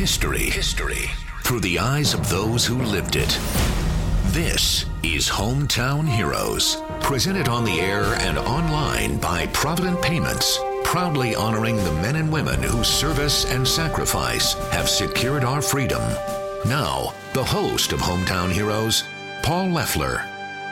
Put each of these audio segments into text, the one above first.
History through the eyes of those who lived it. This is Hometown Heroes, presented on the air and online by Provident Payments, proudly honoring the men and women whose service and sacrifice have secured our freedom. Now, the host of Hometown Heroes, Paul Leffler.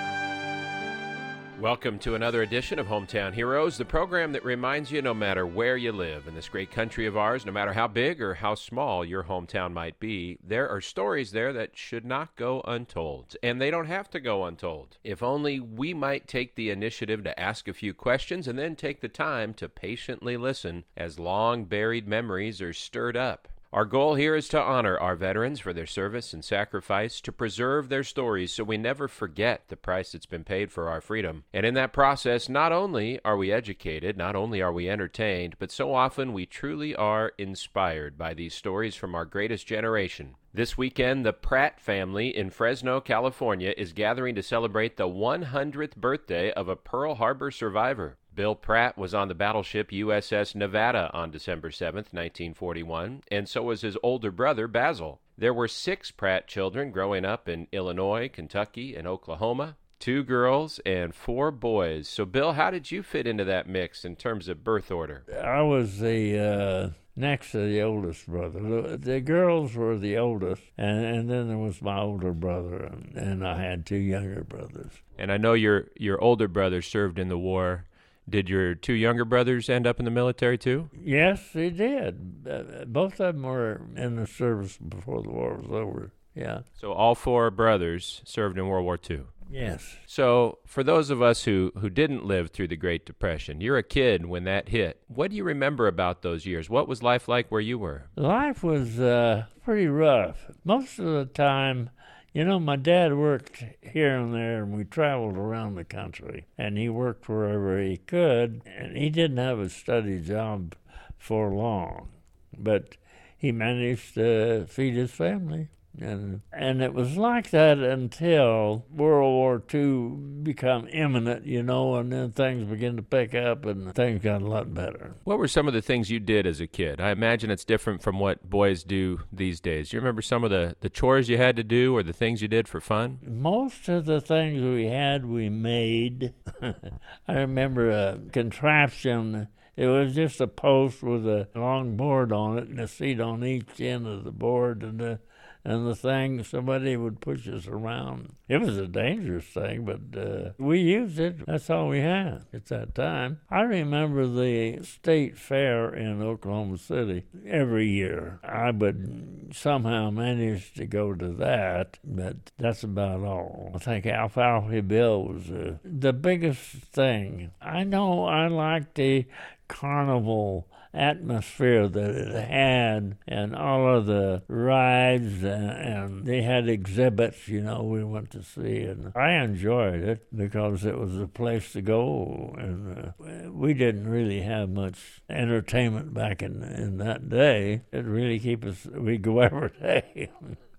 Welcome to another edition of Hometown Heroes, the program that reminds you no matter where you live in this great country of ours, no matter how big or how small your hometown might be, there are stories there that should not go untold, and they don't have to go untold. If only we might take the initiative to ask a few questions and then take the time to patiently listen as long-buried memories are stirred up. Our goal here is to honor our veterans for their service and sacrifice, to preserve their stories so we never forget the price that's been paid for our freedom. And in that process, not only are we educated, not only are we entertained, but so often we truly are inspired by these stories from our greatest generation. This weekend, the Pratt family in Fresno, California, is gathering to celebrate the 100th birthday of a Pearl Harbor survivor. Bill Pratt was on the battleship USS Nevada on December 7th, 1941, and so was his older brother, Basil. There were 6 Pratt children growing up in Illinois, Kentucky, and Oklahoma, 2 girls and 4 boys. So, Bill, how did you fit into that mix in terms of birth order? I was the next to the oldest brother. The girls were the oldest, and then there was my older brother, and I had 2 younger brothers. And I know your older brother served in the war. Did your 2 younger brothers end up in the military too? Yes, they did. Both of them were in the service before the war was over, yeah. So all 4 brothers served in World War II? Yes. So for those of us who didn't live through the Great Depression, you're a kid when that hit. What do you remember about those years? What was life like where you were? Life was pretty rough. Most of the time, you know, my dad worked here and there, and we traveled around the country, and he worked wherever he could, and he didn't have a steady job for long, but he managed to feed his family. And it was like that until World War II became imminent, you know, and then things began to pick up and things got a lot better. What were some of the things you did as a kid? I imagine it's different from what boys do these days. Do you remember some of the chores you had to do or the things you did for fun? Most of the things we made. I remember a contraption. It was just a post with a long board on it and a seat on each end of the board, and the thing, somebody would push us around. It was a dangerous thing, but we used it. That's all we had at that time. I remember the state fair in Oklahoma City every year. I would somehow manage to go to that, but that's about all. I think Alfalfa Bill was the biggest thing. I know I liked the carnival atmosphere that it had, and all of the rides, and they had exhibits, you know, we went to see, and I enjoyed it because it was a place to go, and we didn't really have much entertainment back in that day. It really keep us, we'd go every day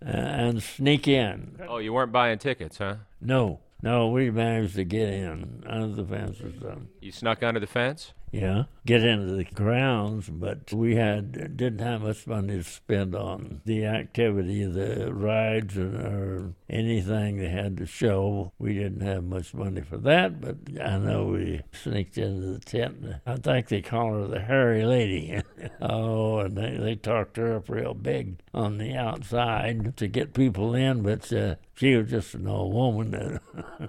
and sneak in. Oh, you weren't buying tickets, huh? No, we managed to get in under the fences. You snuck under the fence? Yeah, get into the grounds, but we didn't have much money to spend on the activity, the rides, or anything they had to show. We didn't have much money for that, but I know we sneaked into the tent. I think they call her the Hairy Lady. Oh, and they talked her up real big on the outside to get people in, but she was just an old woman.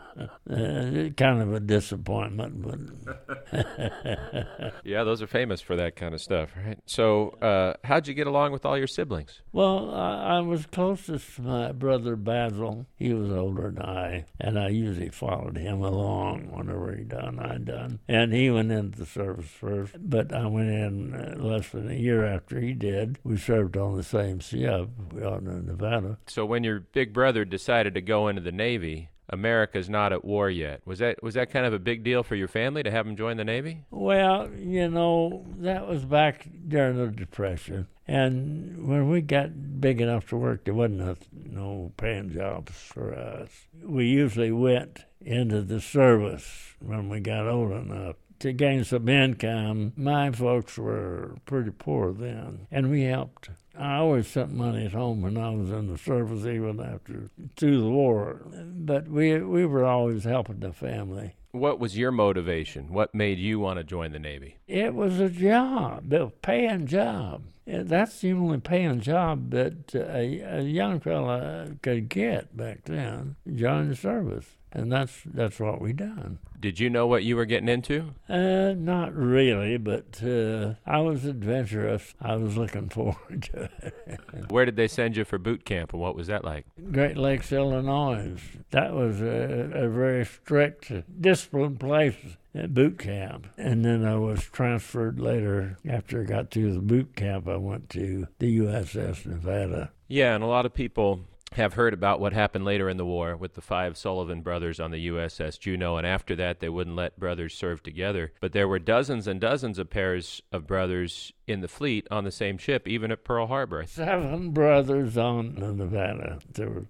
Kind of a disappointment, but... Yeah, those are famous for that kind of stuff, right? So how'd you get along with all your siblings? Well, I was closest to my brother Basil. He was older than I, and I usually followed him along whenever he done, I done. And he went into the service first, but I went in less than a year after he did. We served on the same ship out in Nevada. So when your big brother decided to go into the Navy, America's not at war yet. Was that kind of a big deal for your family to have him join the Navy? Well, you know, that was back during the Depression. And when we got big enough to work, there wasn't no paying jobs for us. We usually went into the service when we got old enough to gain some income. My folks were pretty poor then, and we helped. I always sent money at home when I was in the service, even through the war. But we were always helping the family. What was your motivation? What made you want to join the Navy? It was a job, a paying job. That's the only paying job that a young fella could get back then, join the service. And that's what we done. Did you know what you were getting into? Not really, but I was adventurous. I was looking forward to it. Where did they send you for boot camp, and what was that like? Great Lakes, Illinois. That was a very strict, disciplined place at boot camp. And then I was transferred later. After I got through the boot camp, I went to the USS Nevada. Yeah, and a lot of people have heard about what happened later in the war with the 5 Sullivan brothers on the USS Juneau, and after that they wouldn't let brothers serve together. But there were dozens and dozens of pairs of brothers in the fleet on the same ship, even at Pearl Harbor. 7 brothers on the Nevada. There were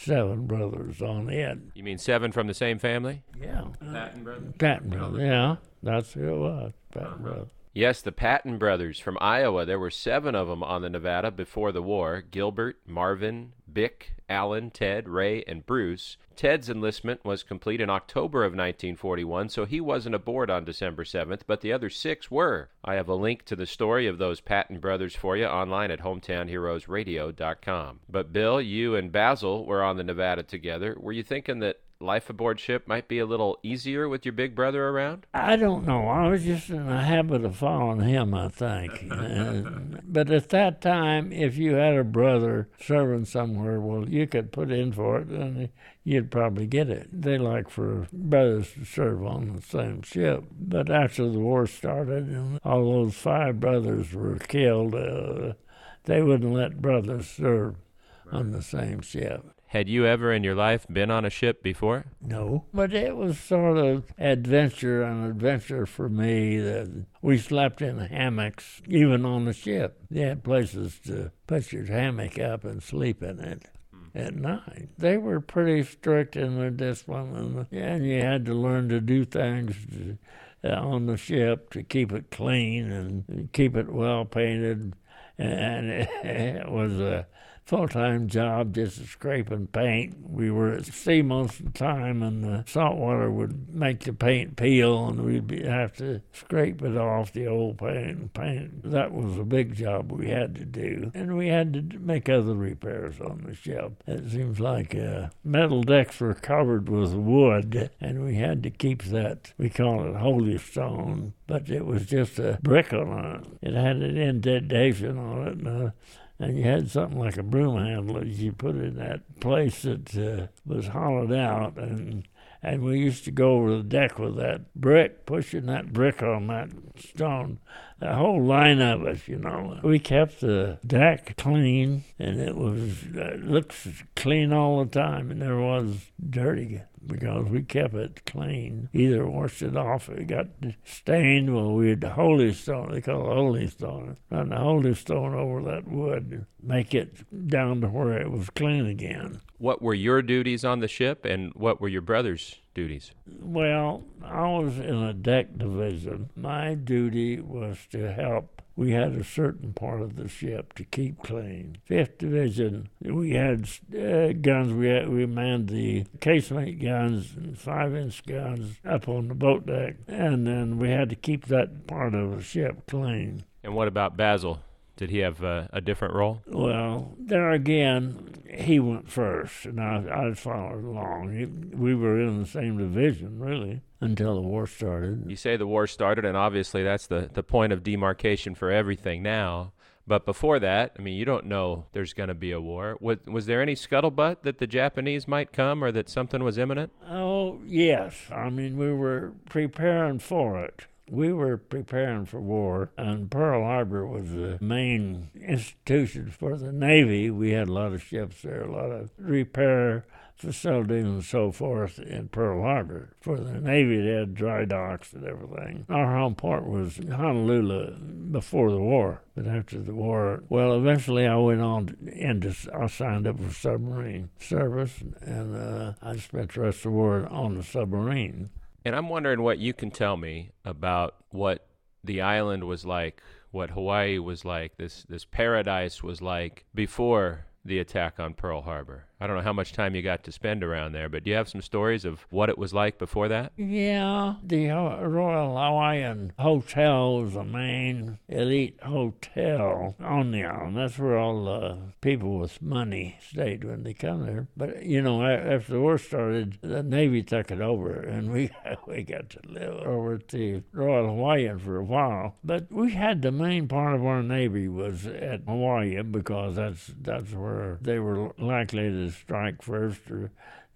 7 brothers on it. You mean 7 from the same family? Yeah. Patton brothers? Patton brothers, yeah. That's who it was, Patton brothers. Yes, the Patton brothers from Iowa. There were 7 of them on the Nevada before the war. Gilbert, Marvin, Bick, Alan, Ted, Ray, and Bruce. Ted's enlistment was complete in October of 1941, so he wasn't aboard on December 7th, but the other 6 were. I have a link to the story of those Patton brothers for you online at hometownheroesradio.com. But Bill, you and Basil were on the Nevada together. Were you thinking that life aboard ship might be a little easier with your big brother around? I don't know. I was just in the habit of following him, I think. But at that time, if you had a brother serving somewhere, well, you could put in for it and you'd probably get it. They like for brothers to serve on the same ship. But after the war started and all those 5 brothers were killed, they wouldn't let brothers serve on the same ship. Had you ever in your life been on a ship before? No, but it was sort of an adventure for me. That we slept in hammocks, even on the ship. They had places to put your hammock up and sleep in it at night. They were pretty strict in their discipline, and you had to learn to do things on the ship to keep it clean and keep it well painted. And it was a full-time job, just scraping paint. We were at sea most of the time, and the salt water would make the paint peel, and we'd have to scrape it off the old paint. That was a big job we had to do, and we had to make other repairs on the ship. It seems like metal decks were covered with wood, and we had to keep that, we call it holy stone, but it was just a brick on it. It had an indentation on it, and you had something like a broom handle that you put in that place that was hollowed out, and we used to go over the deck with that brick, pushing that brick on that stone, the whole line of us, you know. We kept the deck clean, and it looks clean all the time, and never was dirty, because we kept it clean. Either washed it off, it got stained, well, we had the holy stone, they call it holy stone, run the holy stone over that wood, make it down to where it was clean again. What were your duties on the ship, and what were your brother's duties? Well, I was in a deck division. My duty was to help. We had a certain part of the ship to keep clean. 5th Division, we had guns. We manned the casemate guns and 5-inch guns up on the boat deck, and then we had to keep that part of the ship clean. And what about Basil? Did he have a different role? Well, there again, he went first, and I followed along. We were in the same division, really, until the war started. You say the war started, and obviously that's the point of demarcation for everything now. But before that, I mean, you don't know there's going to be a war. Was there any scuttlebutt that the Japanese might come or that something was imminent? Oh, yes. I mean, we were preparing for it. We were preparing for war, and Pearl Harbor was the main institution for the Navy. We had a lot of ships there, a lot of repair facilities and so forth in Pearl Harbor. For the Navy, they had dry docks and everything. Our home port was Honolulu before the war, but after the war, well, eventually I went on I signed up for submarine service, and I spent the rest of the war on the submarine. And I'm wondering what you can tell me about what the island was like, what Hawaii was like, this paradise was like before the attack on Pearl Harbor. I don't know how much time you got to spend around there, but do you have some stories of what it was like before that? Yeah, the Royal Hawaiian Hotel was the main elite hotel on the island. That's where all the people with money stayed when they come there. But, you know, after the war started, the Navy took it over, and we got to live over at the Royal Hawaiian for a while. But we had the main part of our Navy was at Hawaii because that's where they were likely to strike first, or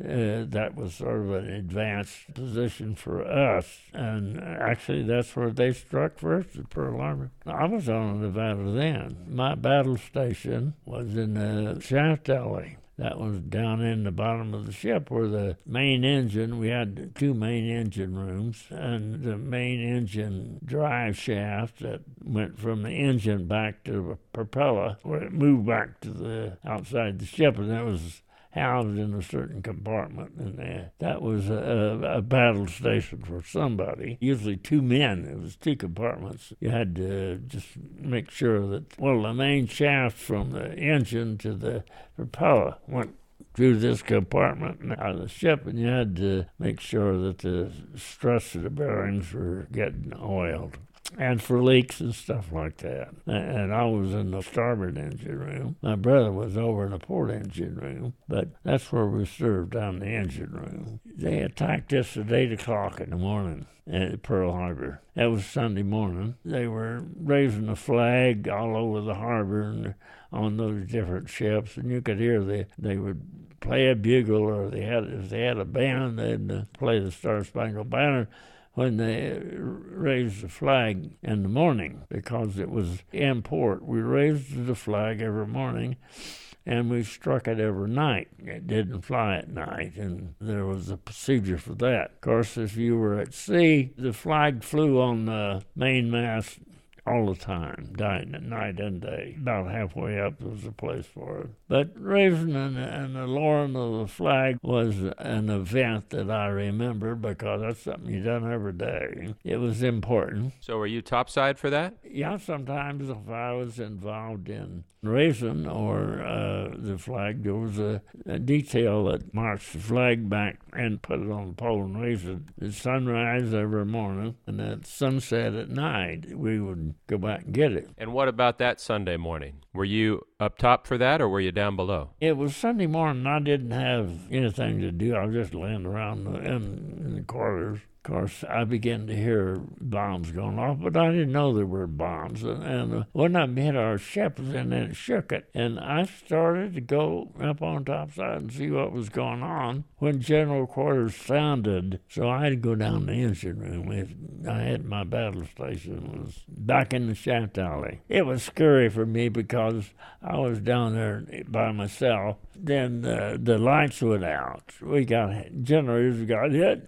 that was sort of an advanced position for us. And actually, that's where they struck first, at Pearl Harbor. I was on Nevada then. My battle station was in the shaft alley. That was down in the bottom of the ship where the main engine, we had two main engine rooms, and the main engine drive shaft that went from the engine back to the propeller, where it moved back to the outside the ship, and that was housed in a certain compartment in there. That was a battle station for somebody, usually two men. It was two compartments. You had to just make sure that, well, the main shaft from the engine to the propeller went through this compartment and out of the ship, and you had to make sure that the stress of the bearings were getting oiled, and for leaks and stuff like that. And I was in the starboard engine room. My brother was over in the port engine room, but that's where we served, down the engine room. They attacked us at 8 o'clock in the morning at Pearl Harbor. That was Sunday morning. They were raising a flag all over the harbor and on those different ships, and you could hear they would play a bugle, or if they had a band, they'd play the Star Spangled Banner when they raised the flag in the morning, because it was in port. We raised the flag every morning, and we struck it every night. It didn't fly at night, and there was a procedure for that. Of course, if you were at sea, the flag flew on the mainmast all the time, night and day. About halfway up there was a place for it. But raising and the lowering of the flag was an event that I remember, because that's something you done every day. It was important. So were you topside for that? Yeah, sometimes if I was involved in raising or the flag, there was a detail that marched the flag back and put it on the pole and raised it at sunrise every morning, and at sunset at night we would go back and get it. And what about that Sunday morning? Were you up top for that, or were you down below? It was Sunday morning. I didn't have anything to do. I was just laying around in the quarters. Of course, I began to hear bombs going off, but I didn't know there were bombs. And when I hit our ship, and then it shook it, and I started to go up on topside and see what was going on when general quarters sounded. So I had to go down the engine room. I had my battle station was back in the shaft alley. It was scary for me because I was down there by myself. Then the lights went out. Generators got hit,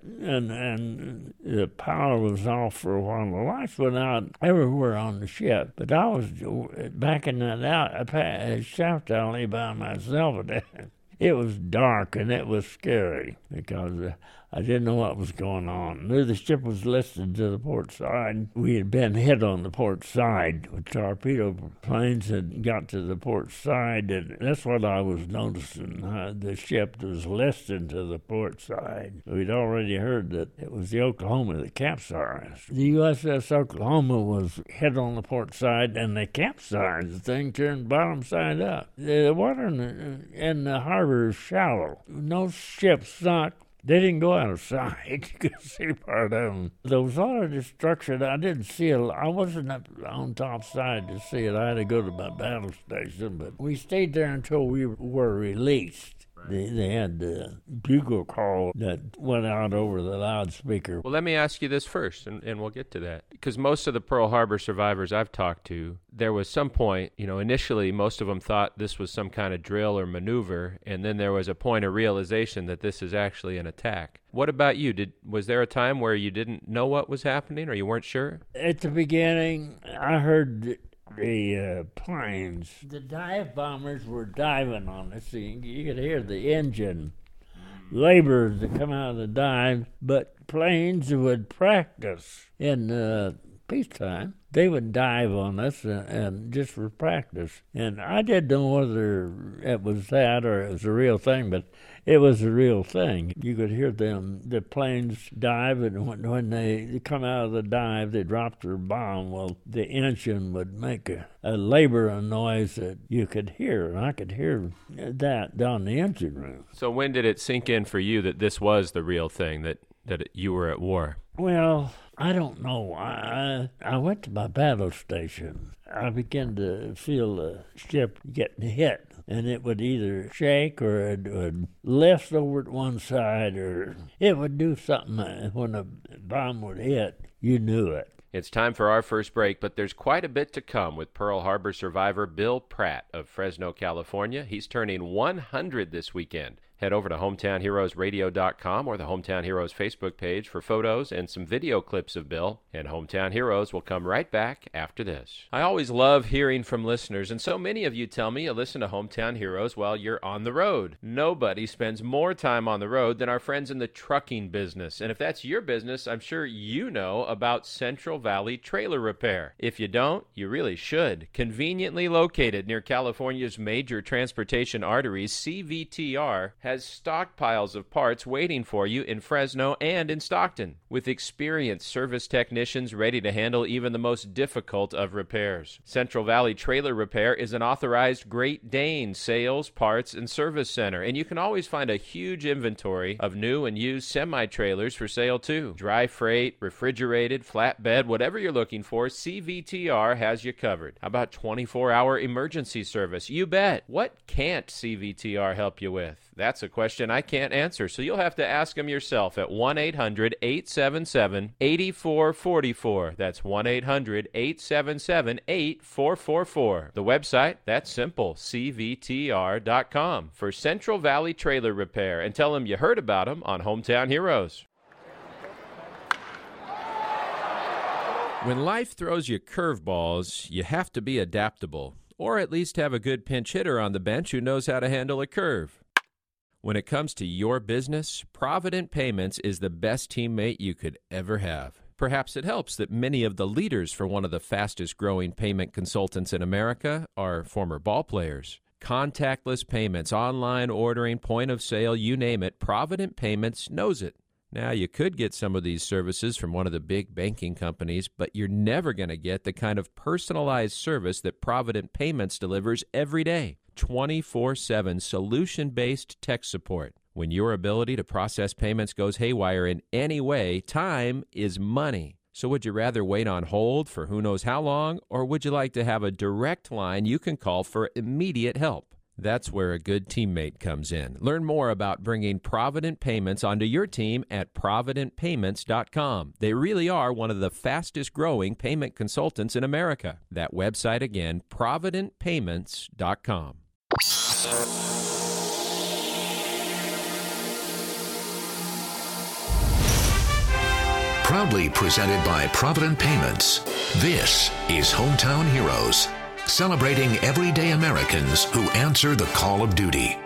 and the power was off for a while. The lights went out everywhere on the ship. But I was back in that shaft alley by myself. It was dark, and it was scary because I didn't know what was going on. Knew the ship was listed to the port side. We had been hit on the port side. Torpedo planes had got to the port side, and that's what I was noticing. The ship was listed to the port side. We'd already heard that it was the Oklahoma that capsized. The USS Oklahoma was hit on the port side, and they capsized. The thing turned bottom side up. The water in the harbor is shallow. No ship sunk. They didn't go out of sight. You could see part of them. There was a lot of destruction. I didn't see it. I wasn't up on top side to see it. I had to go to my battle station. But we stayed there until we were released. They had the bugle call that went out over the loudspeaker. Well, let me ask you this first, and we'll get to that. Because most of the Pearl Harbor survivors I've talked to, there was some point, initially most of them thought this was some kind of drill or maneuver, and then there was a point of realization that this is actually an attack. What about you? Was there a time where you didn't know what was happening, or you weren't sure? At the beginning, I heard the planes. The dive bombers were diving on us. You could hear the engine laborers that come out of the dive, but planes would practice in peacetime. They would dive on us and just for practice. And I didn't know whether it was that or it was a real thing, but it was a real thing. You could hear the planes dive, and when they come out of the dive, they drop their bomb. Well, the engine would make a labor noise that you could hear, and I could hear that down the engine room. So when did it sink in for you that this was the real thing, that you were at war? Well, I don't know. I went to my battle station. I began to feel the ship getting hit, and it would either shake or it would lift over to one side, or it would do something. When a bomb would hit, you knew it. It's time for our first break, but there's quite a bit to come with Pearl Harbor survivor Bill Pratt of Fresno, California. He's turning 100 this weekend. Head over to HometownHeroesRadio.com or the Hometown Heroes Facebook page for photos and some video clips of Bill. And Hometown Heroes will come right back after this. I always love hearing from listeners, and so many of you tell me you listen to Hometown Heroes while you're on the road. Nobody spends more time on the road than our friends in the trucking business. And if that's your business, I'm sure you know about Central Valley Trailer Repair. If you don't, you really should. Conveniently located near California's major transportation arteries, CVTR has stockpiles of parts waiting for you in Fresno and in Stockton, with experienced service technicians ready to handle even the most difficult of repairs. Central Valley Trailer Repair is an authorized Great Dane sales, parts, and service center, and you can always find a huge inventory of new and used semi-trailers for sale too. Dry freight, refrigerated, flatbed, whatever you're looking for, CVTR has you covered. How about 24-hour emergency service? You bet. What can't CVTR help you with? That's a question I can't answer, so you'll have to ask them yourself at 1-800-877-8444. That's 1-800-877-8444. The website, that's simple, cvtr.com, for Central Valley Trailer Repair, and tell them you heard about them on Hometown Heroes. When life throws you curveballs, you have to be adaptable, or at least have a good pinch hitter on the bench who knows how to handle a curve. When it comes to your business, Provident Payments is the best teammate you could ever have. Perhaps it helps that many of the leaders for one of the fastest-growing payment consultants in America are former ball players. Contactless payments, online ordering, point of sale, you name it, Provident Payments knows it. Now, you could get some of these services from one of the big banking companies, but you're never going to get the kind of personalized service that Provident Payments delivers every day. 24/7 solution-based tech support. When your ability to process payments goes haywire in any way, time is money. So would you rather wait on hold for who knows how long, or would you like to have a direct line you can call for immediate help? That's where a good teammate comes in. Learn more about bringing Provident Payments onto your team at ProvidentPayments.com. They really are one of the fastest-growing payment consultants in America. That website again, ProvidentPayments.com. Proudly presented by Provident Payments, this is Hometown Heroes, celebrating everyday Americans who answer the call of duty.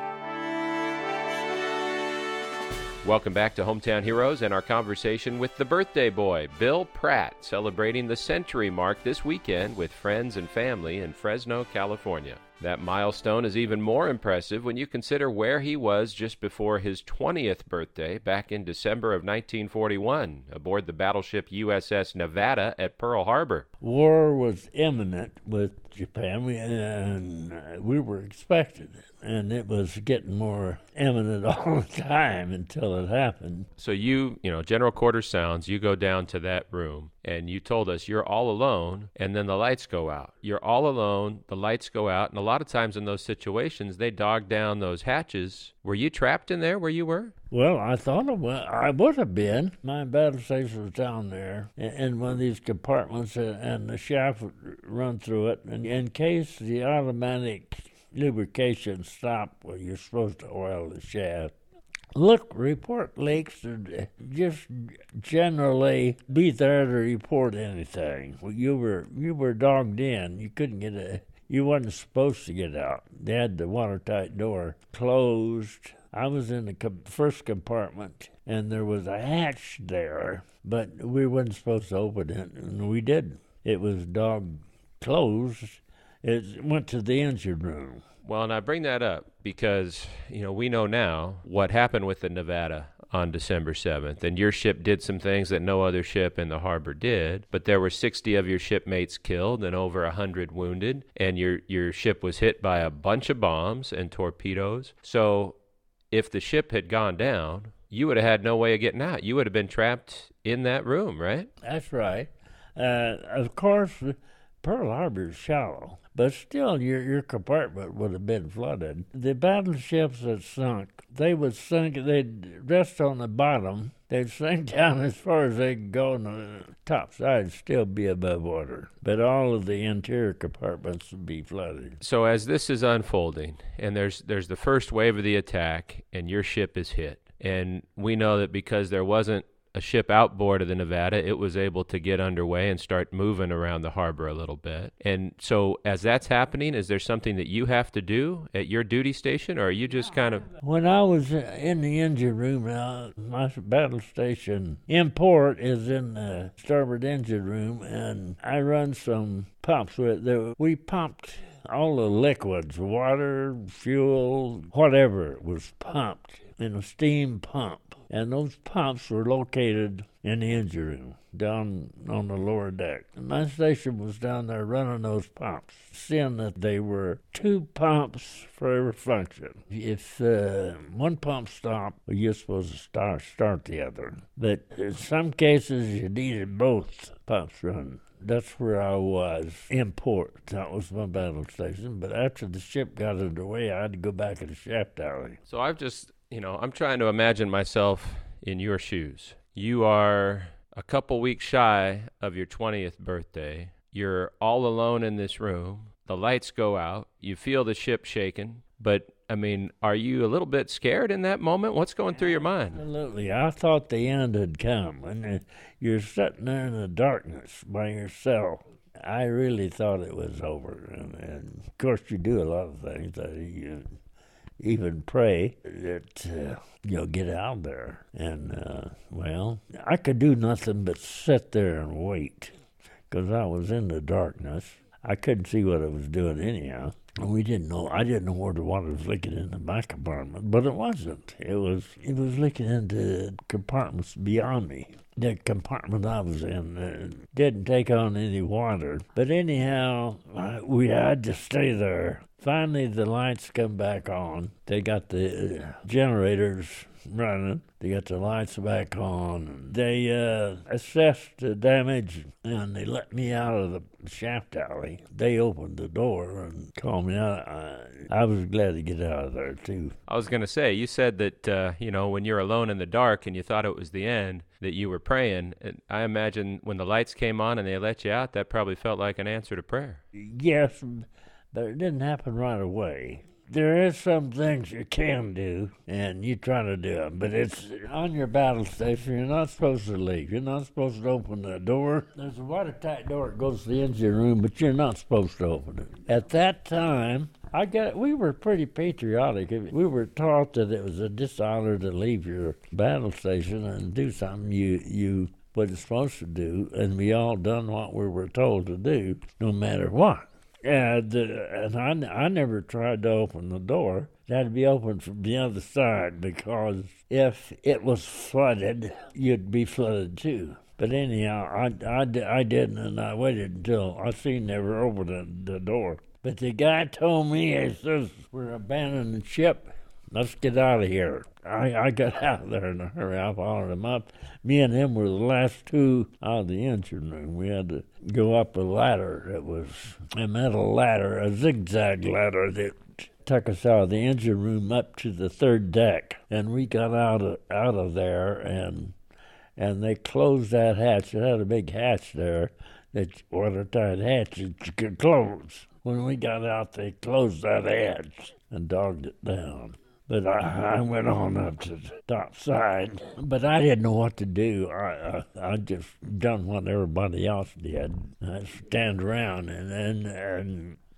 Welcome back to Hometown Heroes and our conversation with the birthday boy, Bill Pratt, celebrating the century mark this weekend with friends and family in Fresno, California. That milestone is even more impressive when you consider where he was just before his 20th birthday back in December of 1941 aboard the battleship USS Nevada at Pearl Harbor. War was imminent with Japan, and we were expecting it, and it was getting more imminent all the time until it happened. So you General Quarters sounds, you go down to that room, and you told us you're all alone, and then the lights go out. You're all alone, the lights go out, and a lot of times in those situations, they dog down those hatches. Were you trapped in there where you were? Well, I thought I would have been. My battle station was down there in one of these compartments, and the shaft would run through it. And in case the automatic lubrication stopped where you're supposed to oil the shaft, report leaks and just generally be there to report anything. You were dogged in. You couldn't get you wasn't supposed to get out. They had the watertight door closed I was in the first compartment, and there was a hatch there, but we weren't supposed to open it, and we didn't. It was dog closed. It went to the engine room. Well, and I bring that up because, we know now what happened with the Nevada on December 7th, and your ship did some things that no other ship in the harbor did, but there were 60 of your shipmates killed and over 100 wounded, and your ship was hit by a bunch of bombs and torpedoes. So if the ship had gone down, you would have had no way of getting out. You would have been trapped in that room, right? That's right. Of course, Pearl Harbor is shallow, but still your compartment would have been flooded. The battleships that sunk, they'd rest on the bottom. They'd sink down as far as they could go, and the top side would still be above water. But all of the interior compartments would be flooded. So as this is unfolding, and there's the first wave of the attack, and your ship is hit, and we know that because there wasn't a ship outboard of the Nevada, it was able to get underway and start moving around the harbor a little bit. And so as that's happening, is there something that you have to do at your duty station, or are you just kind of... When I was in the engine room, my battle station in port is in the starboard engine room, and I run some pumps with it. We pumped all the liquids, water, fuel, whatever was pumped in a steam pump. And those pumps were located in the engine room, down on the lower deck. And my station was down there running those pumps, seeing that they were 2 pumps for every function. If one pump stopped, you're supposed to start the other. But in some cases, you needed both pumps running. That's where I was, in port. That was my battle station. But after the ship got underway, I had to go back to the shaft alley. So I'm trying to imagine myself in your shoes. You are a couple weeks shy of your 20th birthday. You're all alone in this room. The lights go out. You feel the ship shaking. But, are you a little bit scared in that moment? What's going through your mind? Absolutely. I thought the end had come. And you're sitting there in the darkness by yourself. I really thought it was over. And of course, you do a lot of things that you even pray that you'll get out there. And, I could do nothing but sit there and wait because I was in the darkness. I couldn't see what I was doing anyhow. We didn't know. I didn't know where the water was leaking in the back compartment, but it wasn't. It was leaking into compartments beyond me. The compartment I was in didn't take on any water. But anyhow, we had to stay there. Finally, the lights come back on. They got the generators running. They got the lights back on. They assessed the damage, and they let me out of the shaft alley. They opened the door and called me out. I was glad to get out of there, too. I was going to say, you said that, when you're alone in the dark and you thought it was the end, that you were praying. And I imagine when the lights came on and they let you out, that probably felt like an answer to prayer. Yes, but it didn't happen right away. There is some things you can do, and you try to do them, but it's on your battle station. You're not supposed to leave. You're not supposed to open the door. There's a watertight door that goes to the engine room, but you're not supposed to open it. At that time, we were pretty patriotic. We were taught that it was a dishonor to leave your battle station and do something you wasn't supposed to do, and we all done what we were told to do, no matter what. And I never tried to open the door. It had to be opened from the other side because if it was flooded, you'd be flooded too. But anyhow, I didn't, and I waited until I seen they were opening the door. But the guy told me, he says, we're abandoning the ship. Let's get out of here. I got out of there in a hurry. I followed him up. Me and him were the last 2 out of the engine room. We had to go up a ladder. It was a metal ladder, a zigzag ladder that took us out of the engine room up to the 3rd deck. And we got out of there, and they closed that hatch. It had a big hatch there, that watertight hatch that you could close. When we got out, they closed that hatch and dogged it down. But I went on up to the top side. But I didn't know what to do. I just done what everybody else did. I stand around and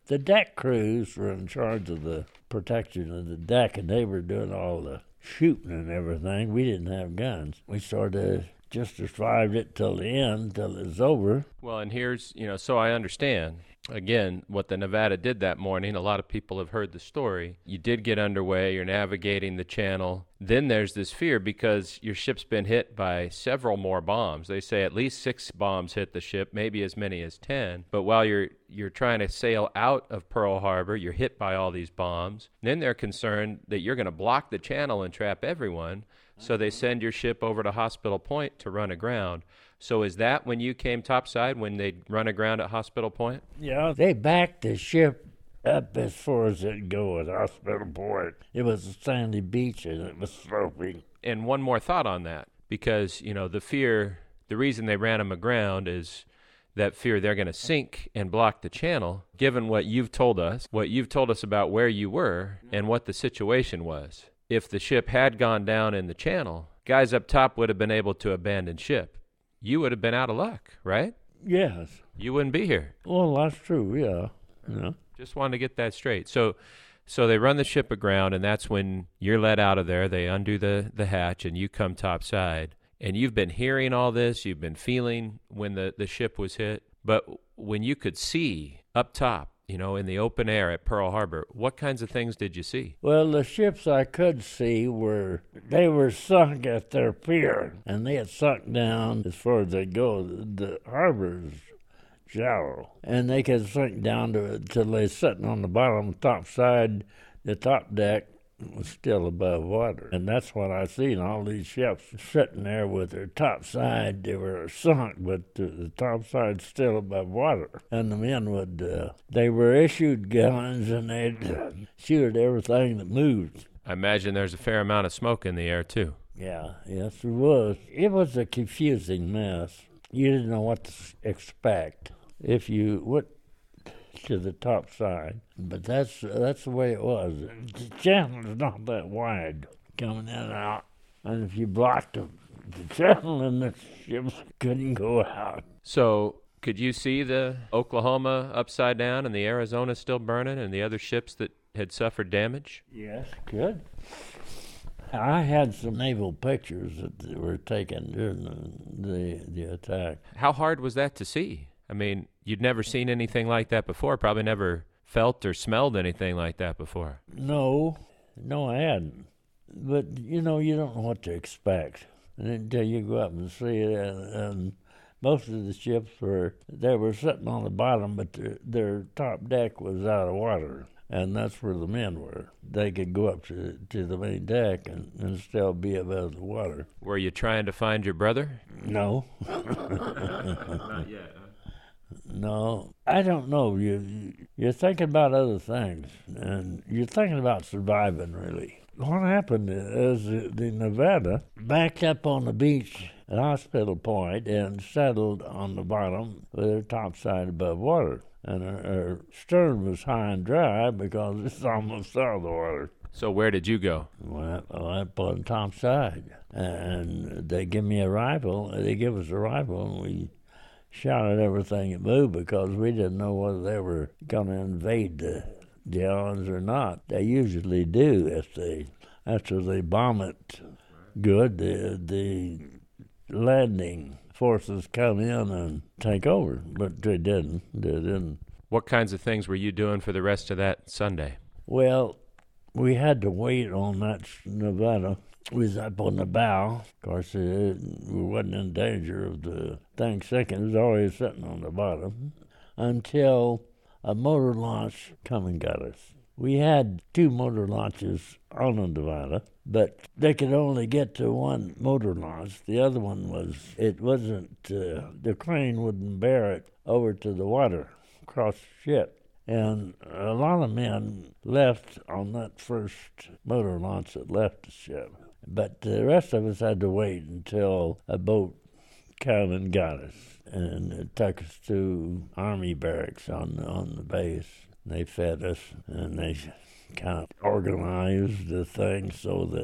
The deck crews were in charge of the protection of the deck, and they were doing all the shooting and everything. We didn't have guns. We sort of just survived it till the end, till it was over. Well, and here's, so I understand, again, what the Nevada did that morning. A lot of people have heard the story. You did get underway. You're navigating the channel. Then there's this fear because your ship's been hit by several more bombs. They say at least 6 bombs hit the ship, maybe as many as 10. But while you're trying to sail out of Pearl Harbor, you're hit by all these bombs. Then they're concerned that you're going to block the channel and trap everyone. So they send your ship over to Hospital Point to run aground. So is that when you came topside, when they'd run aground at Hospital Point? Yeah, they backed the ship up as far as it'd go at Hospital Point. It was a sandy beach and it was sloping. And one more thought on that, because, the reason they ran them aground is that fear they're going to sink and block the channel. Given what you've told us about where you were and what the situation was, if the ship had gone down in the channel, guys up top would have been able to abandon ship. You would have been out of luck, right? Yes. You wouldn't be here. Well, that's true, yeah. Just wanted to get that straight. So they run the ship aground, and that's when you're let out of there. They undo the hatch, and you come topside. And you've been hearing all this. You've been feeling when the ship was hit. But when you could see up top, in the open air at Pearl Harbor, what kinds of things did you see? Well, the ships I could see were sunk at their pier, and they had sunk down as far as they go. The harbor's shallow, and they could sink down till they're sitting on the bottom, top side, the top deck was still above water. And that's what I seen, all these ships sitting there with their top side. They were sunk, but the top side still above water. And the men they were issued guns, and they'd shoot at everything that moved. I imagine there's a fair amount of smoke in the air, too. Yeah, yes, there was. It was a confusing mess. You didn't know what to expect if you went to the top side, but that's the way it was. The channel is not that wide coming in and out, and if you blocked the channel, then the ships couldn't go out. So could you see the Oklahoma upside down and the Arizona still burning and the other ships that had suffered damage? Yes, could. I had some naval pictures that were taken during the attack. How hard was that to see? I mean, you'd never seen anything like that before, probably never felt or smelled anything like that before. No, I hadn't. But, you don't know what to expect until you go up and see it. And most of the ships were sitting on the bottom, but their top deck was out of water. And that's where the men were. They could go up to the main deck and still be above the water. Were you trying to find your brother? No. Not yet. No, I don't know. You're thinking about other things, and you're thinking about surviving, really. What happened is the Nevada backed up on the beach at Hospital Point and settled on the bottom with her top side above water. And her stern was high and dry because it's almost out of the water. So where did you go? Well, I put on top side, and they give me a rifle. They give us a rifle, and we shot at everything that moved because we didn't know whether they were going to invade the islands or not. They usually do after they bomb it good. The landing forces come in and take over, but they didn't. What kinds of things were you doing for the rest of that Sunday? Well, we had to wait on that Nevada. We was up on the bow. Of course, we wasn't in danger of the thing sinking. It was always sitting on the bottom until a motor launch come and got us. We had 2 motor launches on the Nevada, but they could only get to one motor launch. The other one the crane wouldn't bear it over to the water, across the ship. And a lot of men left on that first motor launch that left the ship. But the rest of us had to wait until a boat came and got us. And it took us to Army barracks on the base. They fed us, and they kind of organized the thing so that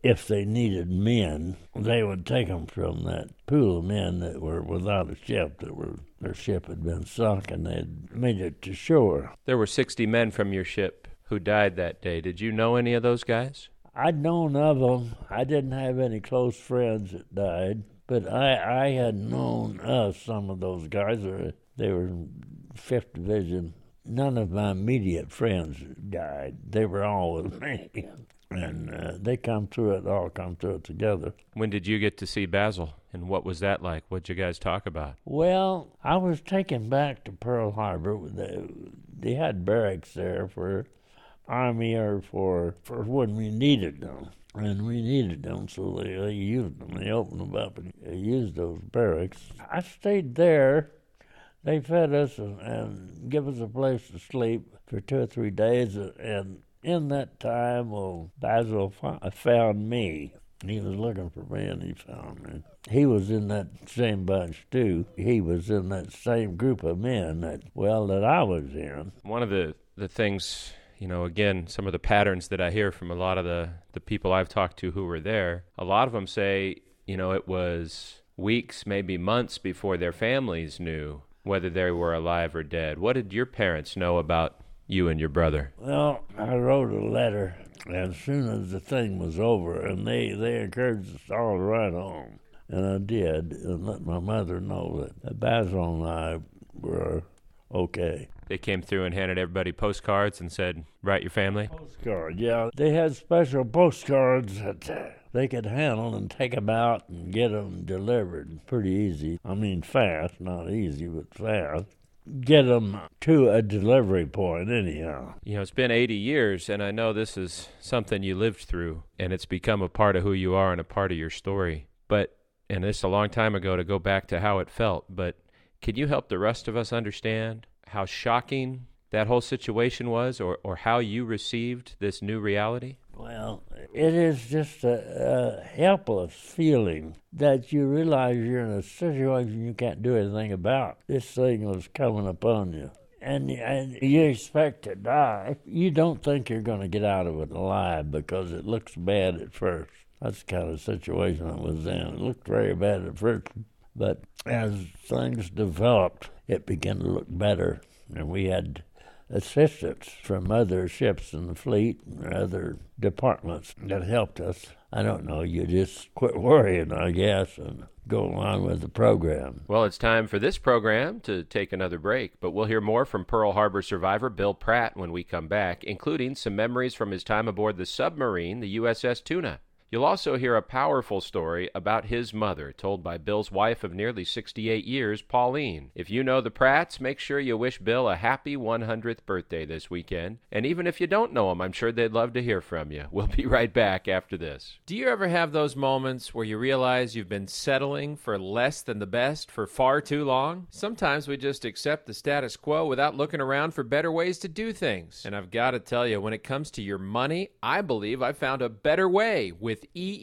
if they needed men, they would take them from that pool of men that were without a ship, their ship had been sunk, and they'd made it to shore. There were 60 men from your ship who died that day. Did you know any of those guys? I'd known of them. I didn't have any close friends that died, but I had known of some of those guys. They were in 5th Division. None of my immediate friends died. They were all with me. And they all come through it together. When did you get to see Basil, and what was that like? What'd you guys talk about? Well, I was taken back to Pearl Harbor. They had barracks there for Army or for when we needed them. And we needed them, so they used them. They opened them up and used those barracks. I stayed there. They fed us and give us a place to sleep for 2 or 3 days, and in that time, Basil found me. He was looking for me, and he found me. He was in that same bunch, too. He was in that same group of men that I was in. One of the things, again, some of the patterns that I hear from a lot of the people I've talked to who were there, a lot of them say, it was weeks, maybe months before their families knew whether they were alive or dead. What did your parents know about you and your brother? Well, I wrote a letter as soon as the thing was over, and they encouraged us all to write home. And I did, and let my mother know that Basil and I were okay. They came through and handed everybody postcards and said, write your family? Postcard, yeah. They had special postcards that they could handle and take them out and get them delivered pretty easy. I mean, fast, not easy, but fast. Get them to a delivery point anyhow. It's been 80 years, and I know this is something you lived through, and it's become a part of who you are and a part of your story. And this is a long time ago to go back to how it felt, but can you help the rest of us understand how shocking that whole situation was, or how you received this new reality? Well, it is just a helpless feeling that you realize you're in a situation you can't do anything about. This thing was coming upon you, and you expect to die. You don't think you're going to get out of it alive because it looks bad at first. That's the kind of situation I was in. It looked very bad at first, but as things developed, it began to look better, and we had assistance from other ships in the fleet and other departments that helped us. I don't know, you just quit worrying, I guess, and go along with the program. Well, it's time for this program to take another break, but we'll hear more from Pearl Harbor survivor Bill Pratt when we come back, including some memories from his time aboard the submarine, the USS Tuna. You'll also hear a powerful story about his mother, told by Bill's wife of nearly 68 years, Pauline. If you know the Pratts, make sure you wish Bill a happy 100th birthday this weekend. And even if you don't know him, I'm sure they'd love to hear from you. We'll be right back after this. Do you ever have those moments where you realize you've been settling for less than the best for far too long? Sometimes we just accept the status quo without looking around for better ways to do things. And I've got to tell you, when it comes to your money, I believe I found a better way with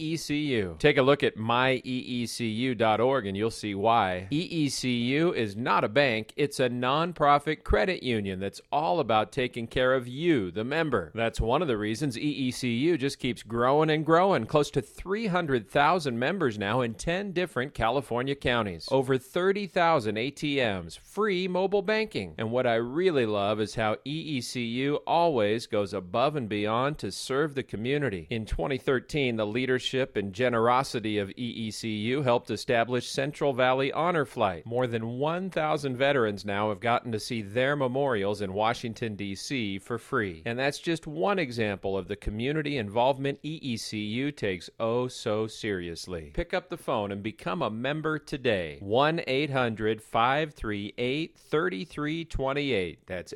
EECU. Take a look at myeecu.org and you'll see why. EECU is not a bank, it's a nonprofit credit union that's all about taking care of you, the member. That's one of the reasons EECU just keeps growing and growing. Close to 300,000 members now in 10 different California counties. Over 30,000 ATMs, free mobile banking. And what I really love is how EECU always goes above and beyond to serve the community. In 2013, the leadership and generosity of EECU helped establish Central Valley Honor Flight. More than 1,000 veterans now have gotten to see their memorials in Washington, D.C. for free. And that's just one example of the community involvement EECU takes oh so seriously. Pick up the phone and become a member today. 1-800-538-3328. That's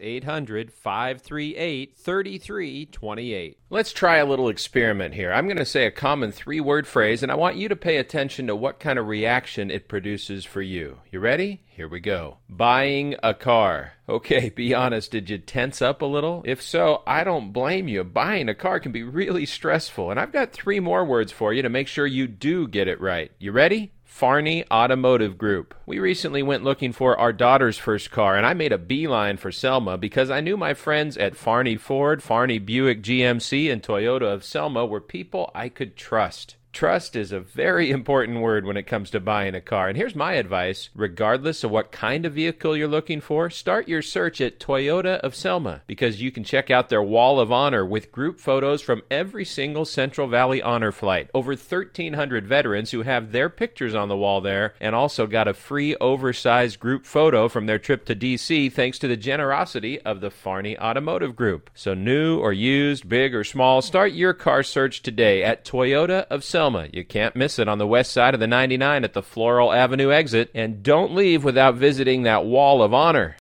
800-538-3328. Let's try a little experiment here. I'm going to say a common 3-word phrase, and I want you to pay attention to what kind of reaction it produces for you. You ready? Here we go. Buying a car. Okay, be honest, did you tense up a little? If so, I don't blame you. Buying a car can be really stressful, and I've got 3 more words for you to make sure you do get it right. You ready? Farney Automotive Group. We recently went looking for our daughter's first car, and I made a beeline for Selma because I knew my friends at Farney Ford, Farney Buick GMC, and Toyota of Selma were people I could trust. Trust is a very important word when it comes to buying a car. And here's my advice. Regardless of what kind of vehicle you're looking for, start your search at Toyota of Selma because you can check out their Wall of Honor with group photos from every single Central Valley Honor flight. Over 1,300 veterans who have their pictures on the wall there and also got a free oversized group photo from their trip to D.C. thanks to the generosity of the Farney Automotive Group. So new or used, big or small, start your car search today at Toyota of Selma. You can't miss it on the west side of the 99 at the Floral Avenue exit. And don't leave without visiting that Wall of Honor.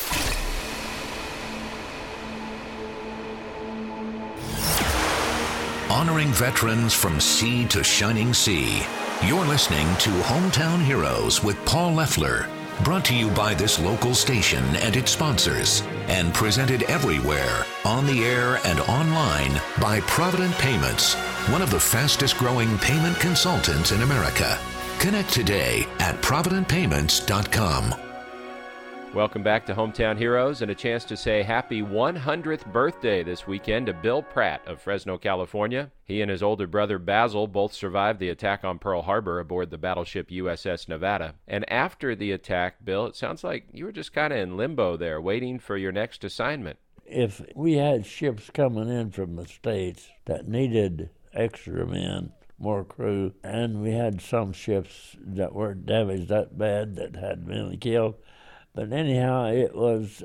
Honoring veterans from sea to shining sea. You're listening to Hometown Heroes with Paul Leffler. Brought to you by this local station and its sponsors, and presented everywhere, on the air and online, by Provident Payments, one of the fastest growing payment consultants in America. Connect today at providentpayments.com. Welcome back to Hometown Heroes, and a chance to say happy 100th birthday this weekend to Bill Pratt of Fresno, California. He and his older brother Basil both survived the attack on Pearl Harbor aboard the battleship USS Nevada. And after the attack, Bill, it sounds like you were just kind of in limbo there, waiting for your next assignment. If we had ships coming in from the States that needed extra men, more crew, and we had some ships that weren't damaged that bad that had men killed, but anyhow, it was,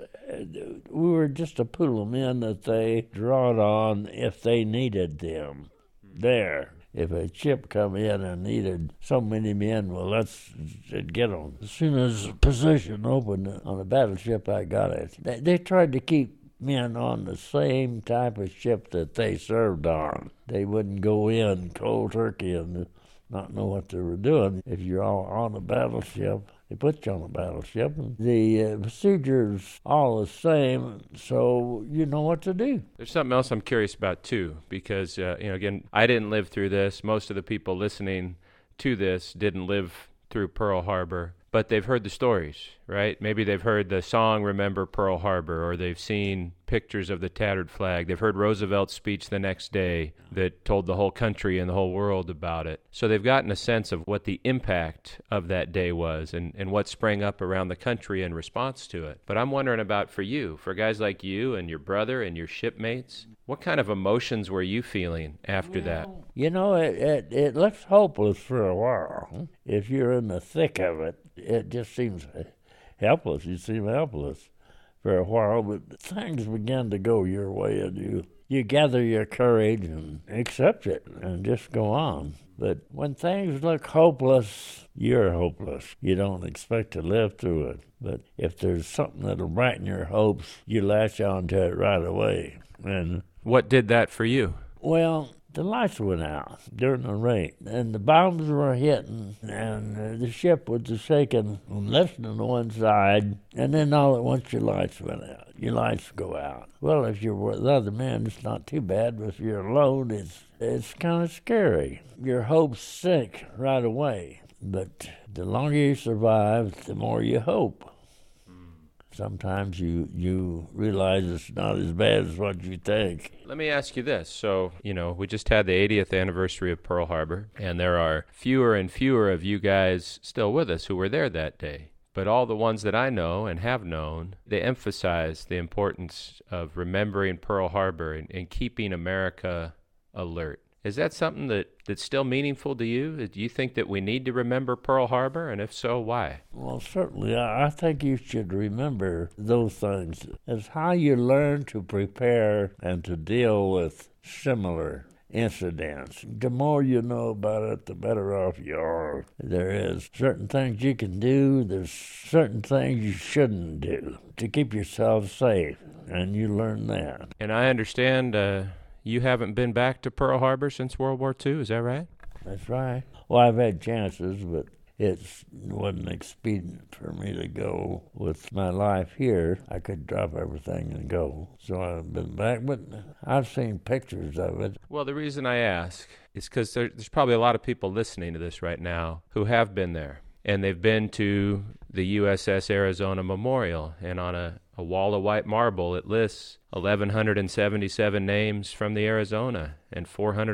we were just a pool of men that they drawed on if they needed them there. If a ship come in and needed so many men, well, let's get them. As soon as a position opened on a battleship, I got it. They tried to keep men on the same type of ship that they served on. They wouldn't go in cold turkey and not know what they were doing. If you're all on a battleship, they put you on a battleship. And the procedure's all the same, so you know what to do. There's something else I'm curious about, too, because, again, I didn't live through this. Most of the people listening to this didn't live through Pearl Harbor, but they've heard the stories, right? Maybe they've heard the song Remember Pearl Harbor, or they've seen pictures of the tattered flag. They've heard Roosevelt's speech the next day that told the whole country and the whole world about it. So they've gotten a sense of what the impact of that day was and what sprang up around the country in response to it. But I'm wondering about for you, for guys like you and your brother and your shipmates, what kind of emotions were you feeling after that? You know, it looks hopeless for a while. If you're in the thick of it, it just seems helpless. You seem helpless for a while, but things begin to go your way, and you gather your courage and accept it and just go on. But when things look hopeless, you're hopeless. You don't expect to live through it. But if there's something that'll brighten your hopes, you latch on to it right away. And what did that for you? Well, the lights went out during the rain, and the bombs were hitting, and the ship was shaking on less than one side, and then all at once your lights went out. Your lights go out. Well, if you're with other men, it's not too bad, but if you're alone, it's kind of scary. Your hopes sink right away, but the longer you survive, the more you hope. Sometimes you realize it's not as bad as what you think. Let me ask you this. So, we just had the 80th anniversary of Pearl Harbor, and there are fewer and fewer of you guys still with us who were there that day. But all the ones that I know and have known, they emphasize the importance of remembering Pearl Harbor and keeping America alert. Is that something that's still meaningful to you? Do you think that we need to remember Pearl Harbor, and if so, why? Well, certainly. I think you should remember those things. It's how you learn to prepare and to deal with similar incidents. The more you know about it, the better off you are. There is certain things you can do. There's certain things you shouldn't do to keep yourself safe, and you learn that. And I understand you haven't been back to Pearl Harbor since World War II, is that right? That's right. Well, I've had chances, but it wasn't expedient for me to go with my life here. I could drop everything and go. So I've been back, but I've seen pictures of it. Well, the reason I ask is because there's probably a lot of people listening to this right now who have been there. And they've been to the USS Arizona Memorial, and on a wall of white marble, it lists 1,177 names from the Arizona, and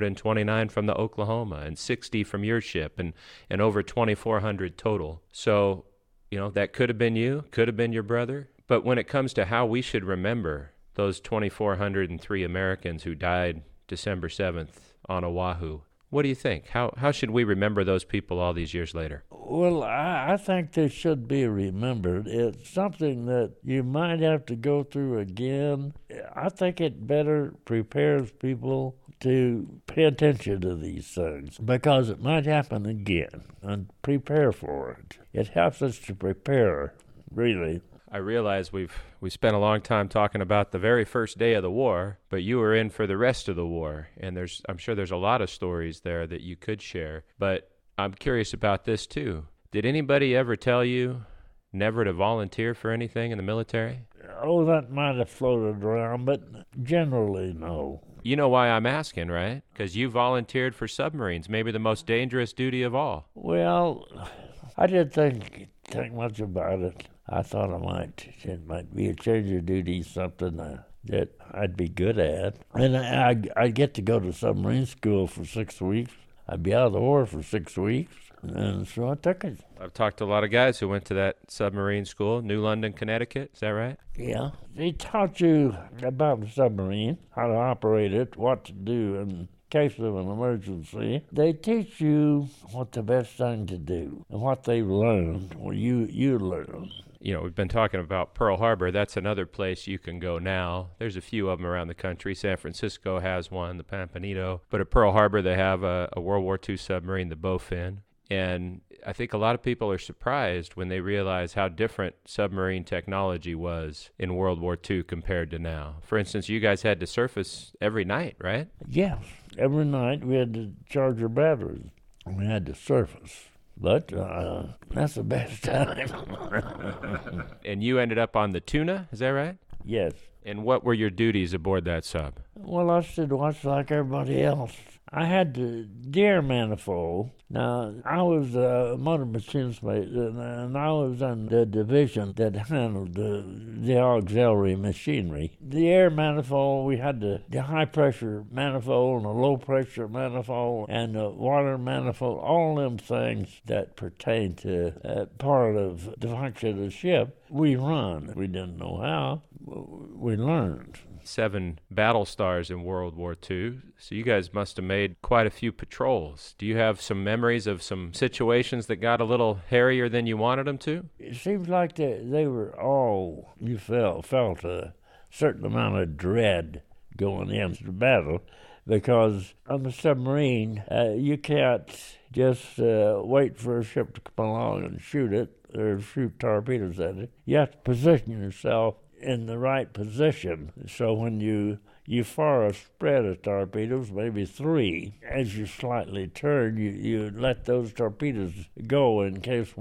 429 from the Oklahoma, and 60 from your ship, and over 2,400 total. So, that could have been you, could have been your brother. But when it comes to how we should remember those 2,403 Americans who died December 7th on Oahu, what do you think? How should we remember those people all these years later? Well, I think they should be remembered. It's something that you might have to go through again. I think it better prepares people to pay attention to these things because it might happen again, and prepare for it. It helps us to prepare, really. I realize we spent a long time talking about the very first day of the war, but you were in for the rest of the war, and I'm sure there's a lot of stories there that you could share. But I'm curious about this too. Did anybody ever tell you never to volunteer for anything in the military? Oh, that might have floated around, but generally no. You know why I'm asking, right? Because you volunteered for submarines, maybe the most dangerous duty of all. Well, I didn't think much about it. I thought it might be a change of duty, something that I'd be good at. And I'd get to go to submarine school for 6 weeks. I'd be out of the war for 6 weeks, and so I took it. I've talked to a lot of guys who went to that submarine school, New London, Connecticut. Is that right? Yeah. They taught you about the submarine, how to operate it, what to do in case of an emergency. They teach you what the best thing to do and what they've learned, or you learn. We've been talking about Pearl Harbor. That's another place you can go now. There's a few of them around the country. San Francisco has one, the Pampanito. But at Pearl Harbor, they have a World War II submarine, the Bowfin. And I think a lot of people are surprised when they realize how different submarine technology was in World War II compared to now. For instance, you guys had to surface every night, right? Yes. Every night we had to charge our batteries. We had to surface. But that's the best time. And you ended up on the Tuna, is that right? Yes. And what were your duties aboard that sub? Well, I stood watch like everybody else. I had the air manifold. Now, I was a motor machinist, and I was in the division that handled the auxiliary machinery. The air manifold, we had the high-pressure manifold and the low-pressure manifold and the water manifold, all them things that pertain to part of the function of the ship. We run. We didn't know how. We learned. 7 battle stars in World War II, so you guys must have made quite a few patrols. Do you have some memories of some situations that got a little hairier than you wanted them to? It seems like they were all, you felt a certain amount of dread going into battle, because on the submarine, you can't just wait for a ship to come along and shoot it, or shoot torpedoes at it. You have to position yourself in the right position. So when you fire a spread of torpedoes, maybe 3, as you slightly turn, you let those torpedoes go in case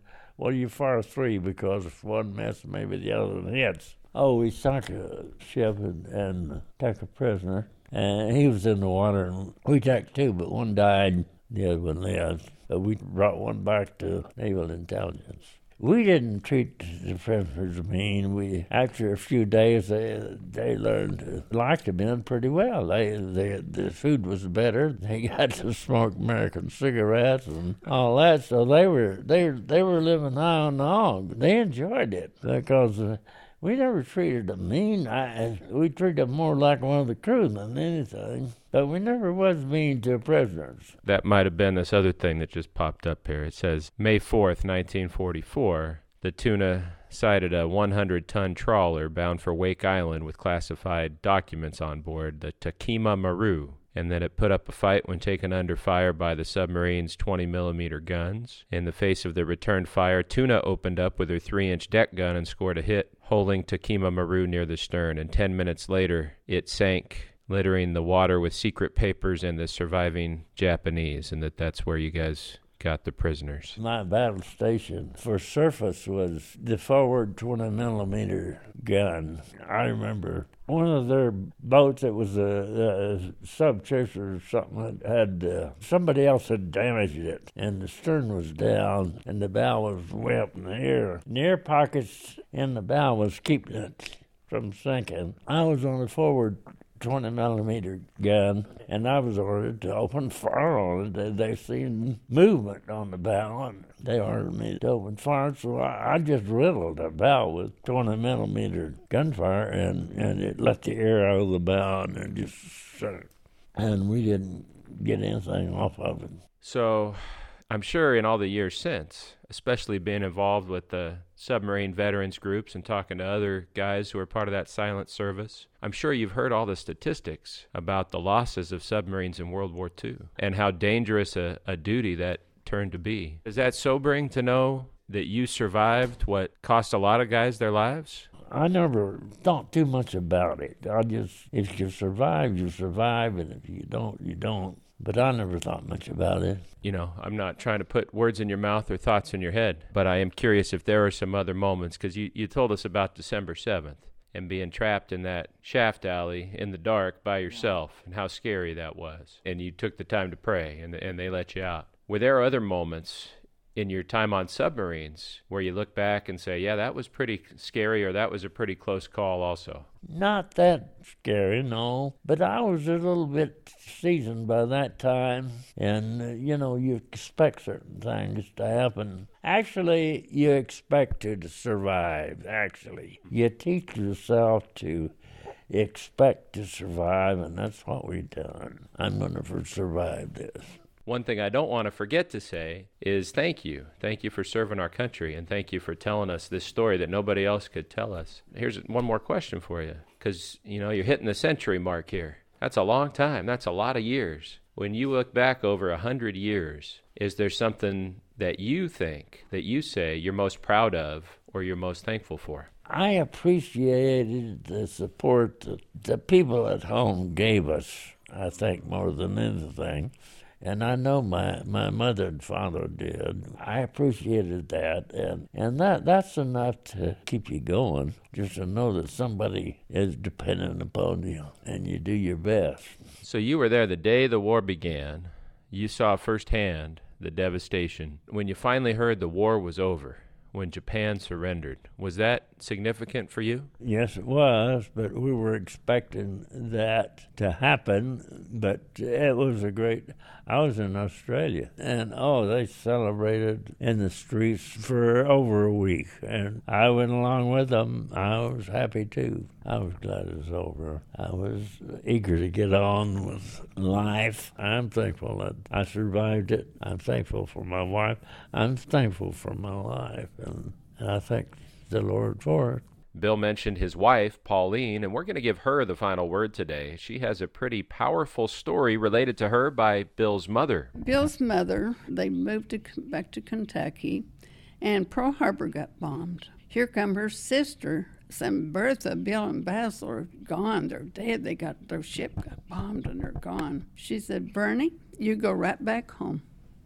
you fire 3 because if one misses, maybe the other one hits. Oh, we sunk a ship and took a prisoner, and he was in the water, and we took 2, but one died, the other one lived. But we brought one back to Naval Intelligence. We didn't treat the prisoners mean. After a few days, they learned to like the men pretty well. The food was better. They got to smoke American cigarettes and all that. So they were living high on the hog. They enjoyed it because we never treated them mean. We treated them more like one of the crew than anything. But we never was mean to prisoners. That might have been this other thing that just popped up here. It says, May 4th, 1944, the Tuna sighted a 100-ton trawler bound for Wake Island with classified documents on board, the Takima Maru, and that it put up a fight when taken under fire by the submarine's 20-millimeter guns. In the face of the returned fire, Tuna opened up with her 3-inch deck gun and scored a hit, holding Takima Maru near the stern, and 10 minutes later, it sank, littering the water with secret papers and the surviving Japanese, and that's where you guys got the prisoners? My battle station for surface was the forward 20-millimeter gun. I remember one of their boats, it was a sub-chaser or something, had somebody else had damaged it, and the stern was down, and the bow was way up in the air. And the air pockets in the bow was keeping it from sinking. I was on the forward 20-millimeter gun, and I was ordered to open fire on it. They seen movement on the bow, and they ordered me to open fire, so I just riddled the bow with 20-millimeter gunfire, and it let the air out of the bow, and it just shut. And we didn't get anything off of it. So I'm sure in all the years since, especially being involved with the submarine veterans groups and talking to other guys who are part of that silent service, I'm sure you've heard all the statistics about the losses of submarines in World War II and how dangerous a duty that turned to be. Is that sobering to know that you survived what cost a lot of guys their lives? I never thought too much about it. If you survive, you survive, and if you don't, you don't. But I never thought much about it. You know, I'm not trying to put words in your mouth or thoughts in your head, but I am curious if there are some other moments, because you told us about December 7th and being trapped in that shaft alley in the dark by yourself and how scary that was. And you took the time to pray, and they let you out. Were there other moments in your time on submarines where you look back and say, yeah, that was pretty scary, or that was a pretty close call also? Not that scary, no. But I was a little bit seasoned by that time, and, you expect certain things to happen. Actually, you expect to survive, actually. You teach yourself to expect to survive, and that's what we've done. I'm going to survive this. One thing I don't want to forget to say is thank you. Thank you for serving our country, and thank you for telling us this story that nobody else could tell us. Here's one more question for you, because, you're hitting the century mark here. That's a long time. That's a lot of years. When you look back over 100 years, is there something that you think, that you say you're most proud of or you're most thankful for? I appreciated the support that the people at home gave us, I think, more than anything. And I know my mother and father did. I appreciated that, and that's enough to keep you going, just to know that somebody is dependent upon you, and you do your best. So you were there the day the war began. You saw firsthand the devastation. When you finally heard the war was over, when Japan surrendered, was that significant for you? Yes, it was, but we were expecting that to happen, but it was I was in Australia, and they celebrated in the streets for over a week, and I went along with them. I was happy too. I was glad it was over. I was eager to get on with life. I'm thankful that I survived it. I'm thankful for my wife. I'm thankful for my life, and I thank the Lord for it. Bill mentioned his wife, Pauline, and we're going to give her the final word today. She has a pretty powerful story related to her by Bill's mother. Bill's mother, they moved back to Kentucky, and Pearl Harbor got bombed. Here come her sister, Bertha. Bill and Basil are gone. They're dead. Their ship got bombed, and they're gone. She said, Bernie, you go right back home.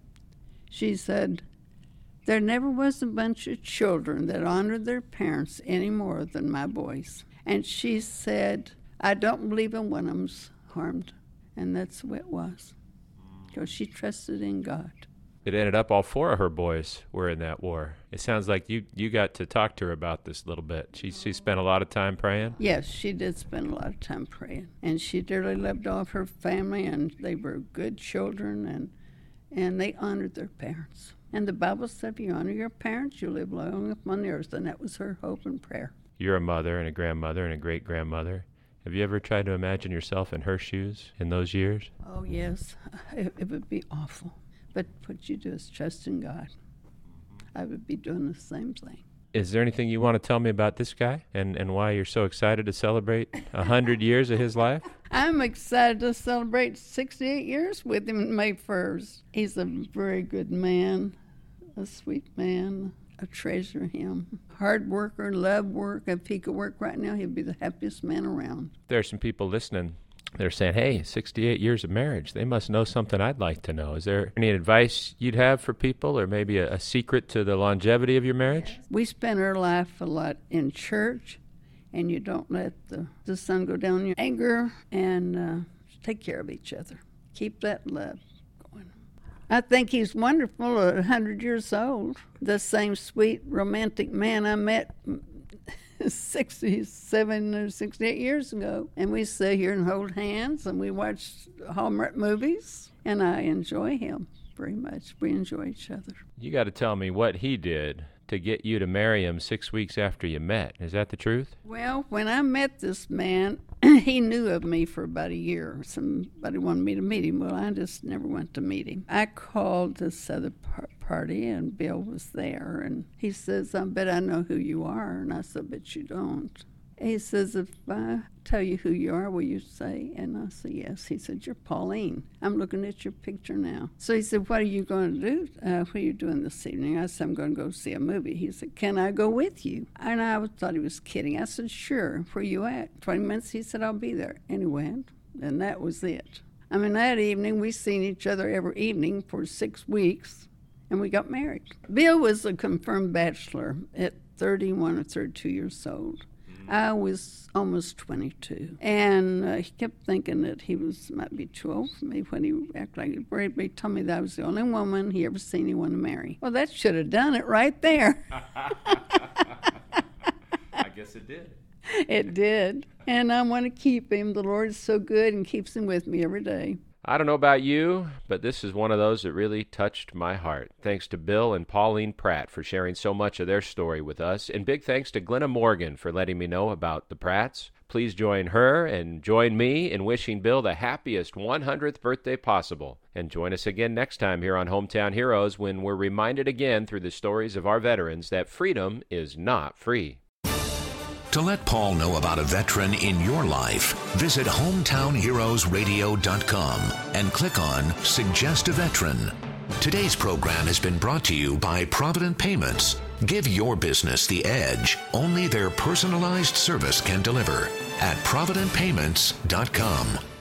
She said, there never was a bunch of children that honored their parents any more than my boys. And she said, I don't believe in one of them's harmed. And that's the way it was, because she trusted in God. It ended up all four of her boys were in that war. It sounds like you got to talk to her about this a little bit. She spent a lot of time praying? Yes, she did spend a lot of time praying. And she dearly loved all of her family, and they were good children, and they honored their parents. And the Bible said, if you honor your parents, you live long upon the earth. And that was her hope and prayer. You're a mother and a grandmother and a great-grandmother. Have you ever tried to imagine yourself in her shoes in those years? Oh, yes. It would be awful. But what you do is trust in God. I would be doing the same thing. Is there anything you want to tell me about this guy and why you're so excited to celebrate 100 years of his life? I'm excited to celebrate 68 years with him May 1st. He's a very good man, a sweet man. I treasure him. Hard worker, love work. If he could work right now, he'd be the happiest man around. There are some people listening they're saying, hey, 68 years of marriage, they must know something I'd like to know. Is there any advice you'd have for people, or maybe a secret to the longevity of your marriage? We spend our life a lot in church, and you don't let the sun go down your anger, and take care of each other. Keep that love going. I think he's wonderful at 100 years old. The same sweet, romantic man I met 67 or 68 years ago. And we sit here and hold hands, and we watch Hallmark movies, and I enjoy him very much. We enjoy each other. You got to tell me what he did to get you to marry him 6 weeks after you met. Is that the truth? Well, when I met this man, he knew of me for about a year. Somebody wanted me to meet him. Well, I just never went to meet him. I called this other party, and Bill was there, and he says, I bet I know who you are. And I said, but you don't. He says, if I tell you who you are, will you say? And I said, yes. He said, you're Pauline. I'm looking at your picture now. So he said, what are you going to do? What are you doing this evening? I said, I'm going to go see a movie. He said, can I go with you? And I thought he was kidding. I said, sure. Where you at? 20 minutes? He said, I'll be there. And he went, and that was it. I mean, that evening, we seen each other every evening for 6 weeks, and we got married. Bill was a confirmed bachelor at 31 or 32 years old. I was almost 22, and he kept thinking that he might be too old for me when he acted like he told me that I was the only woman he ever seen he wanted to marry. Well, that should have done it right there. I guess it did. It did, and I want to keep him. The Lord is so good and keeps him with me every day. I don't know about you, but this is one of those that really touched my heart. Thanks to Bill and Pauline Pratt for sharing so much of their story with us, and big thanks to Glenna Morgan for letting me know about the Pratts. Please join her and join me in wishing Bill the happiest 100th birthday possible. And join us again next time here on Hometown Heroes, when we're reminded again through the stories of our veterans that freedom is not free. To let Paul know about a veteran in your life, visit hometownheroesradio.com and click on Suggest a Veteran. Today's program has been brought to you by Provident Payments. Give your business the edge only their personalized service can deliver at providentpayments.com.